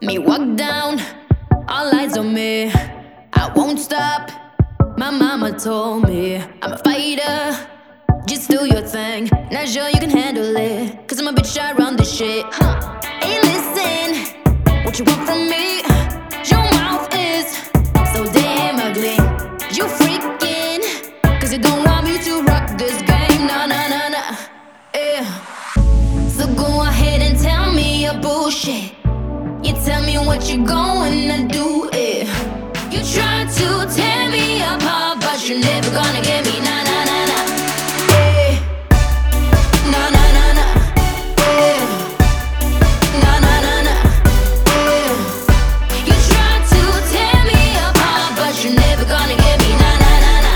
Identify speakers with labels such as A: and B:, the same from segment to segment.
A: Me walk down, all eyes on me. I won't stop, my mama told me. I'm a fighter, just do your thing. Not sure you can handle it, cause I'm a bitch, I run this shit. Hey listen, what you want from me? Your mouth is so damn ugly. You freaking, cause you don't want me to rock this game. Nah, nah, nah, nah, yeah. So go ahead and tell me your bullshit. You tell me what you gonna do, yeah. You try to tear me apart, but you're never gonna get me, nah, nah, nah, nah, yeah. Nah, nah, nah, nah, yeah. Nah, nah, nah, nah, yeah. You try to tear me apart, but you're never gonna get me, nah, nah, nah,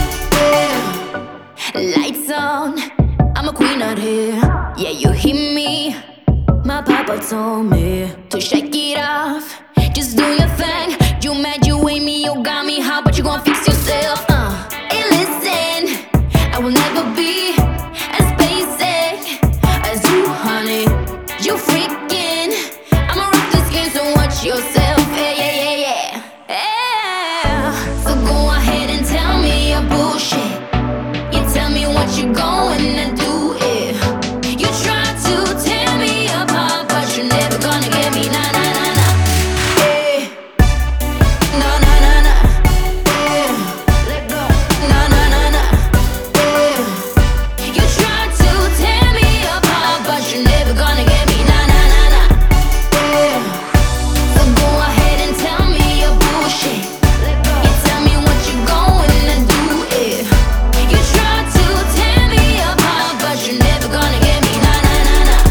A: nah, yeah. Lights on, I'm a queen out here. Yeah, you hear me? My papa told me to shake it off, just do your thing. You mad, you ain't me, you got me. How about you gon' fix yourself? Hey listen, I will never be as basic as you, honey. You freaking, I'ma rock this game, so watch yourself. Yeah, yeah, yeah, yeah, yeah. So go ahead and tell me your bullshit. You tell me what you gonna do, yeah. You try to tear me apart, but you're never gonna get me, nah, nah, nah, nah, yeah. Nah, nah, nah, nah, yeah. Let go. Nah, nah, nah, nah, yeah. You try to tear me apart, but you're never gonna get me, nah, nah, nah, nah, yeah. So go ahead and tell me your bullshit. Let go. You tell me what you gonna do, yeah. You try to tear me apart, but you're never gonna get me, nah, nah, nah, nah,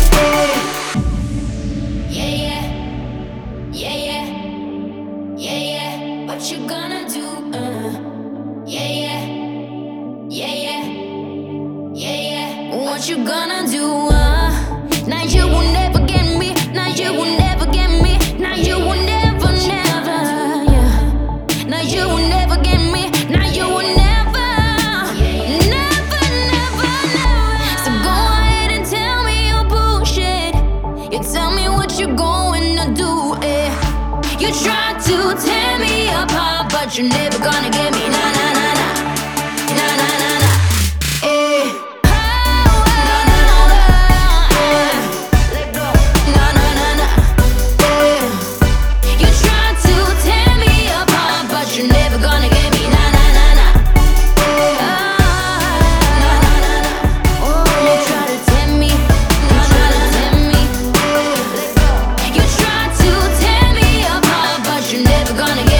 A: yeah, yeah, yeah, yeah, yeah, yeah. What you gonna do? Yeah, yeah, yeah, yeah, yeah, yeah. What you gonna do? Now you will never get me. Now you will never get me. Now you will never, never, yeah. Now you will never get me. Now you will never, never, never, never. So go ahead and tell me your bullshit. You tell me what you gonna do, eh. You try to tear me apart, but you're never gonna get me, nah, nah, nah, nah, nah, nah, nah, nah, eh. Nah, nah, nah, nah, eh. Let go. Nah, nah, nah, nah, eh. You try to tear me apart, but you're never gonna get me, nah, nah, nah, nah, eh. Nah, nah, nah, nah, oh. You try to tear me, nah, nah, nah, tear me, eh. Let go. You try to tear me apart, but you're never gonna get